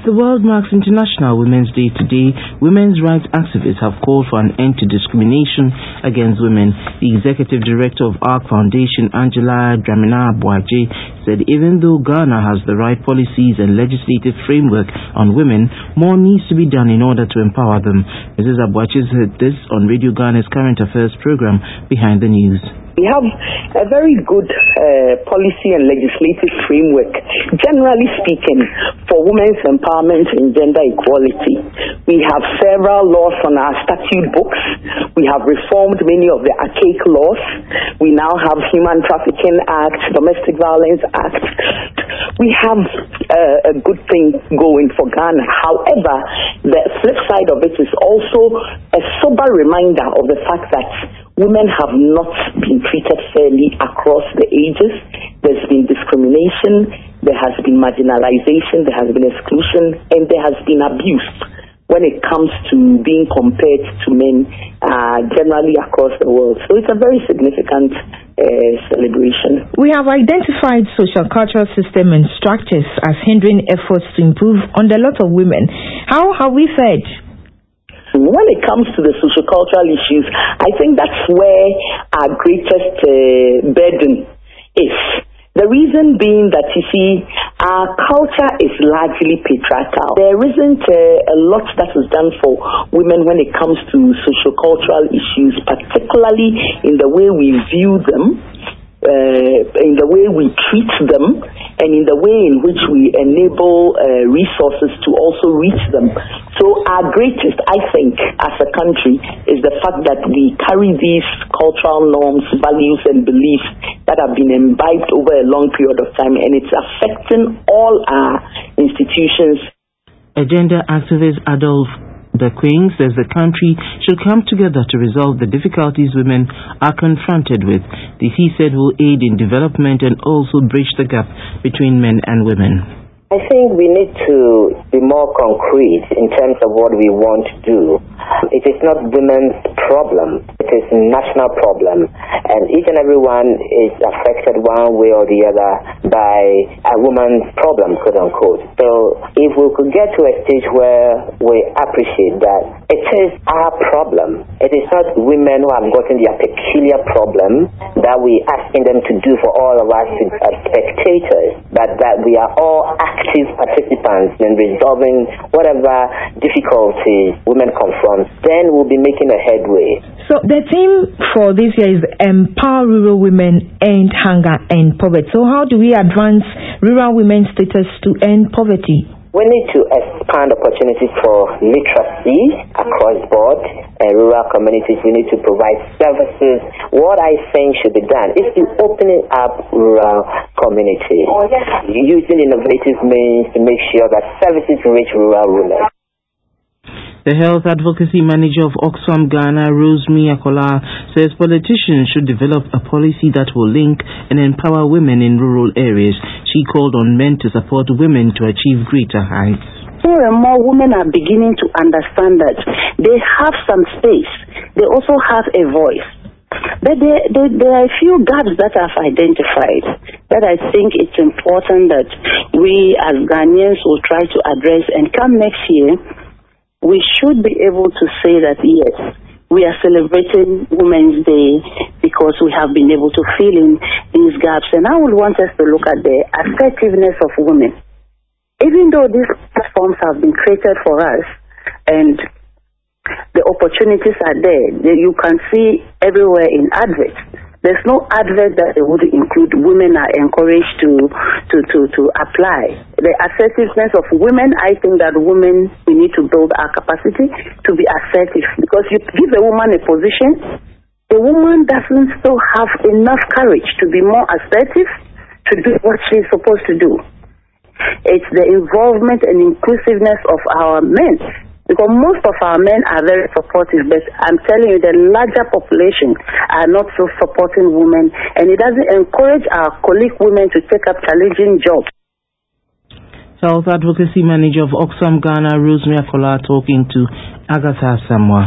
the world marks International Women's Day today, women's rights activists have called for an end to discrimination against women. The executive director of ARC Foundation, Angela Dramina Boaje, said even though Ghana has the right policies and legislative framework on women, more needs to be done in order to empower them. Mrs. Boaje said this on Radio Ghana's Current Affairs program, Behind the News. We have a very good policy and legislative framework, generally speaking, for women's empowerment and gender equality. We have several laws on our statute books. We have reformed many of the archaic laws. We now have Human Trafficking Act, Domestic Violence Act. We have a good thing going for Ghana. However, the flip side of it is also a sober reminder of the fact that women have not been treated fairly across the ages. There's been discrimination, there has been marginalization, there has been exclusion, and there has been abuse when it comes to being compared to men generally across the world. So it's a very significant celebration. We have identified social cultural system and structures as hindering efforts to improve on the lot of women. How have we fared? When it comes to the sociocultural issues, I think that's where our greatest burden is. The reason being that, you see, our culture is largely patriarchal. There isn't a lot that is done for women when it comes to sociocultural issues, particularly in the way we view them, in the way we treat them, and in the way in which we enable resources to also reach them. So our greatest, I think, as a country, is the fact that we carry these cultural norms, values, and beliefs that have been imbibed over a long period of time, and it's affecting all our institutions. A gender activist, Adolf The Queen, says the country should come together to resolve the difficulties women are confronted with. This, he said, will aid in development and also bridge the gap between men and women. I think we need to be more concrete in terms of what we want to do. It is not women's problem, it is a national problem, and each and everyone is affected one way or the other by a woman's problem, quote unquote. So if we could get to a stage where we appreciate that it is our problem, it is not women who have gotten their peculiar problem that we asking them to do for all of us as spectators, but that we are all active participants in resolving whatever difficulties women confront, then we'll be making a headway. So the theme for this year is Empower Rural Women, End Hunger and Poverty. So how do we advance rural women's status to end poverty? We need to expand opportunities for literacy across board and rural communities. We need to provide services. What I think should be done is to opening up rural communities, using innovative means to make sure that services reach rural women. The Health Advocacy Manager of Oxfam Ghana, Rosemary Akola, says politicians should develop a policy that will link and empower women in rural areas. She called on men to support women to achieve greater heights. More and more women are beginning to understand that they have some space. They also have a voice. But there are a few gaps that I've identified that I think it's important that we as Ghanaians will try to address, and come next year, we should be able to say that, yes, we are celebrating Women's Day because we have been able to fill in these gaps. And I would want us to look at the assertiveness of women. Even though these platforms have been created for us and the opportunities are there, you can see everywhere in adverts. There's no advert that would include women are encouraged to apply. The assertiveness of women, I think that women, we need to build our capacity to be assertive. Because you give a woman a position, the woman doesn't still have enough courage to be more assertive, to do what she's supposed to do. It's the involvement and inclusiveness of our men. Because most of our men are very supportive, but I'm telling you, the larger population are not so supporting women, and it doesn't encourage our colleague women to take up challenging jobs. Health Advocacy Manager of Oxfam Ghana, Rosemary Akola, talking to Agatha Samoa.